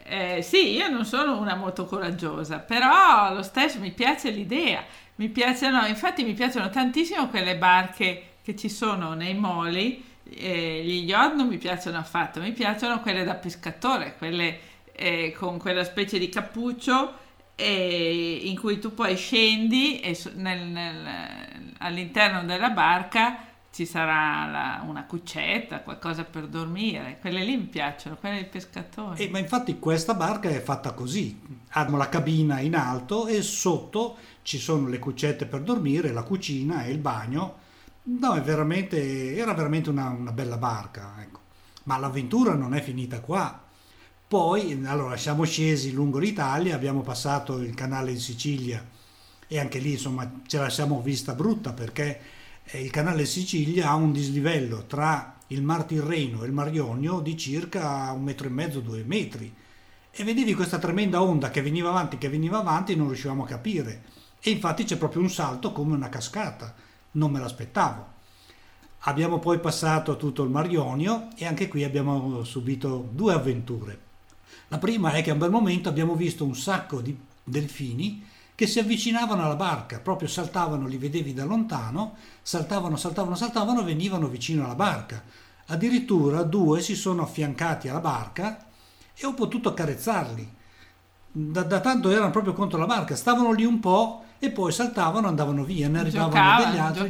Sì, io non sono una molto coraggiosa, però lo stesso mi piace l'idea. Mi piacciono, infatti mi piacciono tantissimo quelle barche che ci sono nei moli. Gli yacht non mi piacciono affatto, mi piacciono quelle da pescatore, quelle con quella specie di cappuccio in cui tu poi scendi e all'interno della barca ci sarà una cuccetta, qualcosa per dormire. Quelle lì mi piacciono, quelle dei pescatori. Ma infatti questa barca è fatta così, hanno la cabina in alto e sotto ci sono le cuccette per dormire, la cucina e il bagno. No, era veramente una bella barca, ecco. Ma l'avventura non è finita qua. Poi, allora, siamo scesi lungo l'Italia, abbiamo passato il canale in Sicilia e anche lì, insomma, ce la siamo vista brutta perché il canale Sicilia ha un dislivello tra il Mar Tirreno e il Mar Ionio di circa 1,5 metri, 2 metri. E vedevi questa tremenda onda che veniva avanti e non riuscivamo a capire. E infatti c'è proprio un salto come una cascata. Non me l'aspettavo. Abbiamo poi passato tutto il Mar Ionio e anche qui abbiamo subito due avventure. La prima è che a un bel momento abbiamo visto un sacco di delfini che si avvicinavano alla barca, proprio saltavano, li vedevi da lontano, saltavano, venivano vicino alla barca. Addirittura due si sono affiancati alla barca e ho potuto accarezzarli. Da tanto erano proprio contro la barca, stavano lì un po' e poi saltavano, andavano via, ne arrivavano degli altri,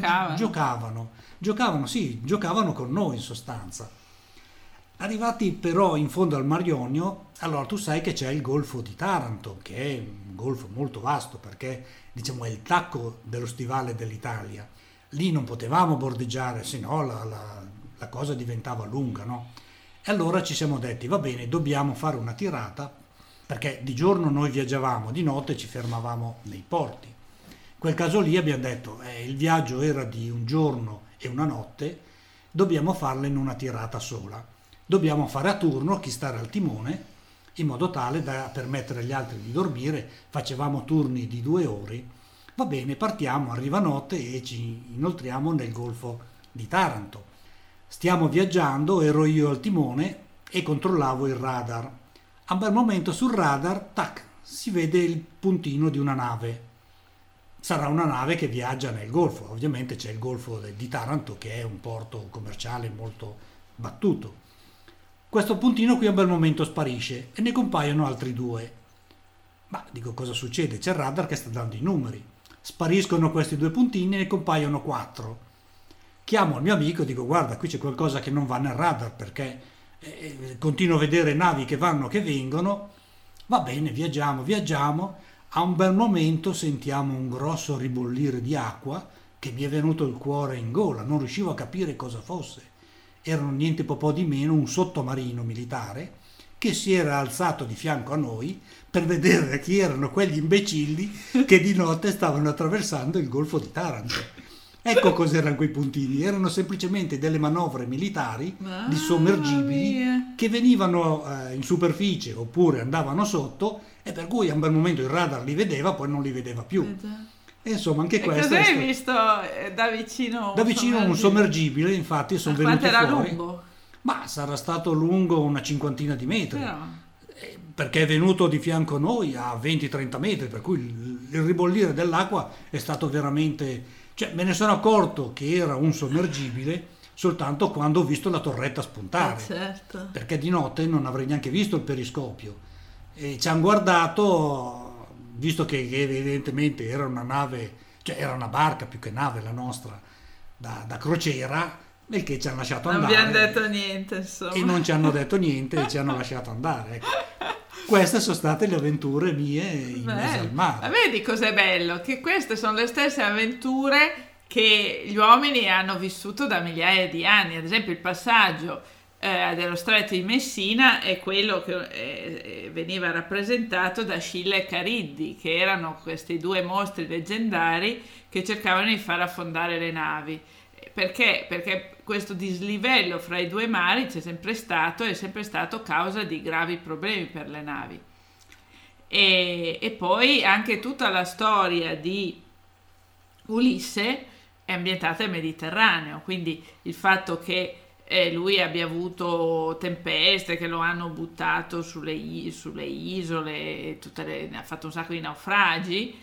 giocavano con noi in sostanza. Arrivati però in fondo al Mar Ionio, allora tu sai che c'è il Golfo di Taranto, che è un golfo molto vasto perché diciamo è il tacco dello stivale dell'Italia. Lì non potevamo bordeggiare, se no la cosa diventava lunga, no? E allora ci siamo detti, va bene, dobbiamo fare una tirata, perché di giorno noi viaggiavamo, di notte ci fermavamo nei porti. In quel caso lì abbiamo detto, il viaggio era di un giorno e una notte, dobbiamo farla in una tirata sola. Dobbiamo fare a turno chi stare al timone, in modo tale da permettere agli altri di dormire. Facevamo turni di 2 ore. Va bene, partiamo, arriva notte e ci inoltriamo nel Golfo di Taranto. Stiamo viaggiando, ero io al timone e controllavo il radar. A un bel momento sul radar, tac, si vede il puntino di una nave. Sarà una nave che viaggia nel Golfo. Ovviamente c'è il Golfo di Taranto, che è un porto commerciale molto battuto. Questo puntino qui a un bel momento sparisce e ne compaiono altri 2. Ma dico, cosa succede? C'è il radar che sta dando i numeri. Spariscono questi 2 puntini e ne compaiono 4. Chiamo il mio amico e dico, guarda, qui c'è qualcosa che non va nel radar perché continuo a vedere navi che vanno, che vengono. Va bene, viaggiamo. A un bel momento sentiamo un grosso ribollire di acqua che mi è venuto il cuore in gola, non riuscivo a capire cosa fosse. Erano niente po' di meno un sottomarino militare che si era alzato di fianco a noi per vedere chi erano quegli imbecilli che di notte stavano attraversando il Golfo di Taranto. Ecco cos'erano quei puntini, erano semplicemente delle manovre militari di sommergibili che venivano in superficie oppure andavano sotto e per cui a un bel momento il radar li vedeva, poi non li vedeva più. E insomma anche questo. Cosa hai visto da vicino? Da vicino un sommergibile, infatti sono venuti fuori. Quanto era fuori. Lungo? Ma sarà stato lungo una 50 di metri. Però. Perché è venuto di fianco a noi a 20-30 metri, per cui il ribollire dell'acqua è stato veramente. Cioè, me ne sono accorto che era un sommergibile soltanto quando ho visto la torretta spuntare. Certo. Perché di notte non avrei neanche visto il periscopio. E ci hanno guardato. Visto che evidentemente era una nave, cioè era una barca più che nave la nostra, da crociera, e che ci hanno lasciato andare. Non vi hanno detto niente, insomma. E non ci hanno detto niente e ci hanno lasciato andare. Ecco. Queste sono state le avventure mie in mezzo al mare. Ma vedi cos'è bello? Che queste sono le stesse avventure che gli uomini hanno vissuto da migliaia di anni. Ad esempio il passaggio dello stretto di Messina è quello che veniva rappresentato da Scilla e Cariddi, che erano questi 2 mostri leggendari che cercavano di far affondare le navi. Perché? Perché questo dislivello fra i 2 mari c'è sempre stato e è sempre stato causa di gravi problemi per le navi. E poi anche tutta la storia di Ulisse è ambientata nel Mediterraneo, quindi il fatto che lui abbia avuto tempeste che lo hanno buttato sulle isole, ha fatto un sacco di naufragi.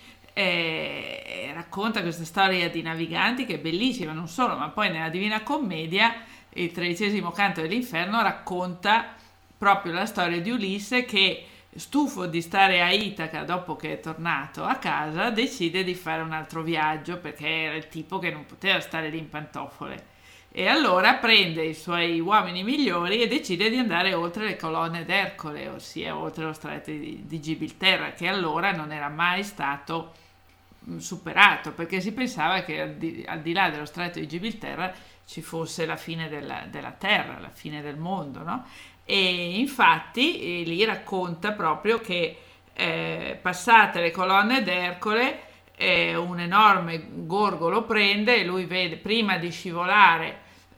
E racconta questa storia di naviganti che è bellissima, non solo, ma poi nella Divina Commedia il 13° canto dell'Inferno racconta proprio la storia di Ulisse che, stufo di stare a Itaca dopo che è tornato a casa, decide di fare un altro viaggio perché era il tipo che non poteva stare lì in pantofole, e allora prende i suoi uomini migliori e decide di andare oltre le colonne d'Ercole, ossia oltre lo stretto di Gibilterra, che allora non era mai stato superato, perché si pensava che al di là dello stretto di Gibilterra ci fosse la fine della terra, la fine del mondo, no? E infatti lì racconta proprio che passate le colonne d'Ercole un enorme gorgo lo prende e lui vede, prima di scivolare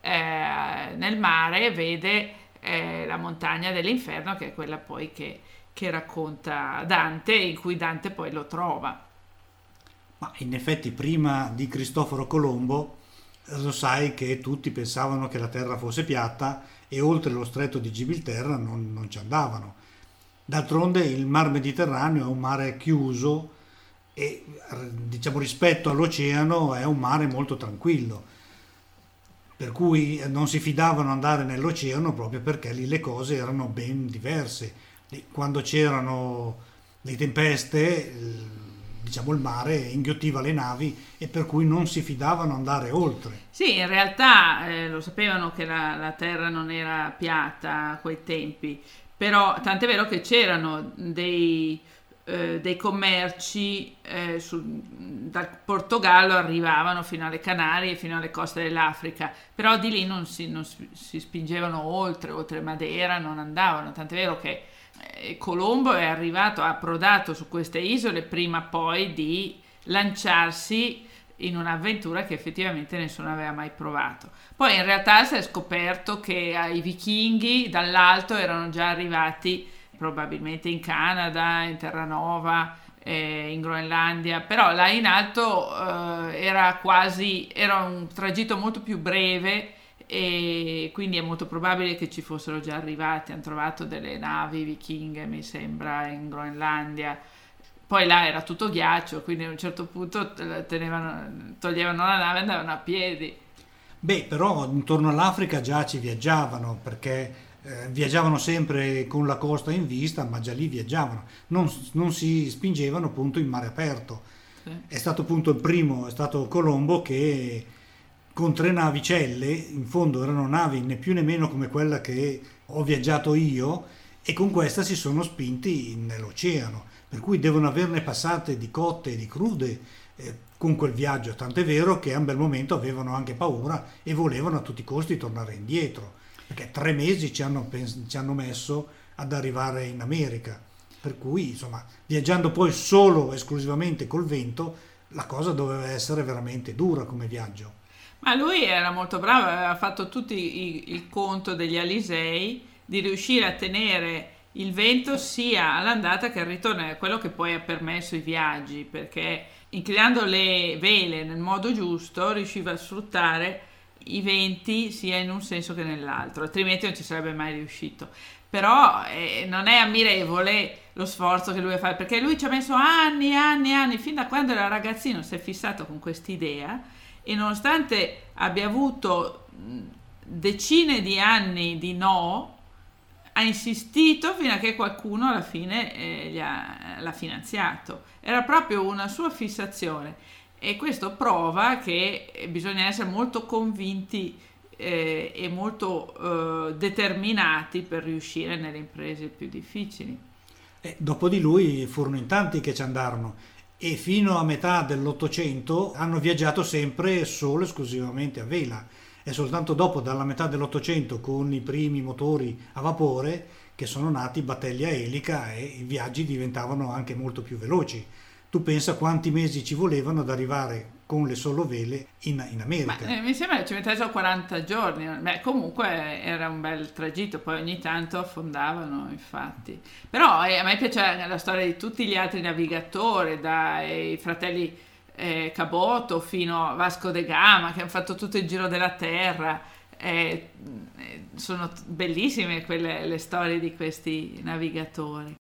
nel mare, vede la montagna dell'inferno, che è quella poi che racconta Dante, in cui Dante poi lo trova. Ma in effetti prima di Cristoforo Colombo lo sai che tutti pensavano che la terra fosse piatta e oltre lo stretto di Gibilterra non ci andavano. D'altronde il mar Mediterraneo è un mare chiuso e, diciamo, rispetto all'oceano è un mare molto tranquillo, per cui non si fidavano andare nell'oceano proprio perché lì le cose erano ben diverse. Quando c'erano le tempeste, diciamo, il mare inghiottiva le navi e per cui non si fidavano andare oltre. Sì, in realtà lo sapevano che la terra non era piatta a quei tempi, però tant'è vero che c'erano dei commerci dal Portogallo arrivavano fino alle Canarie e fino alle coste dell'Africa, però di lì non si spingevano oltre Madeira non andavano, tant'è vero che Colombo è arrivato, ha approdato su queste isole prima poi di lanciarsi in un'avventura che effettivamente nessuno aveva mai provato. Poi in realtà si è scoperto che i vichinghi dall'alto erano già arrivati probabilmente in Canada, in Terranova, in Groenlandia, però là in alto era un tragitto molto più breve e quindi è molto probabile che ci fossero già arrivati. Hanno trovato delle navi vichinghe, mi sembra, in Groenlandia. Poi là era tutto ghiaccio, quindi a un certo punto toglievano la nave e andavano a piedi. Beh, però intorno all'Africa già ci viaggiavano, perché viaggiavano sempre con la costa in vista, ma già lì viaggiavano, non si spingevano appunto in mare aperto. Sì. È stato appunto il primo, è stato Colombo che con 3 navicelle, in fondo erano navi né più né meno come quella che ho viaggiato io, e con questa si sono spinti nell'oceano, per cui devono averne passate di cotte e di crude con quel viaggio, tant'è vero che a un bel momento avevano anche paura e volevano a tutti i costi tornare indietro, perché 3 mesi ci hanno messo ad arrivare in America, per cui insomma viaggiando poi solo esclusivamente col vento la cosa doveva essere veramente dura come viaggio. Ma lui era molto bravo, aveva fatto tutto il conto degli Alisei di riuscire a tenere il vento sia all'andata che al ritorno, è quello che poi ha permesso i viaggi, perché inclinando le vele nel modo giusto riusciva a sfruttare i venti sia in un senso che nell'altro, altrimenti non ci sarebbe mai riuscito. Però non è ammirevole lo sforzo che lui ha fatto, perché lui ci ha messo anni, fin da quando era ragazzino si è fissato con quest'idea, e nonostante abbia avuto decine di anni di no, ha insistito fino a che qualcuno alla fine l'ha finanziato. Era proprio una sua fissazione, e questo prova che bisogna essere molto convinti e molto determinati per riuscire nelle imprese più difficili. Dopo di lui furono in tanti che ci andarono, e fino a metà dell'Ottocento hanno viaggiato sempre solo e esclusivamente a vela. È soltanto dopo, dalla metà dell'Ottocento, con i primi motori a vapore, che sono nati battaglia elica e i viaggi diventavano anche molto più veloci. Tu pensa quanti mesi ci volevano ad arrivare con le solo vele in America. Mi sembra che ci mettessero 40 giorni. Beh, comunque era un bel tragitto, poi ogni tanto affondavano, infatti. Però a me piace la storia di tutti gli altri navigatori, dai fratelli Caboto fino a Vasco da Gama, che hanno fatto tutto il giro della terra. sono bellissime le storie di questi navigatori.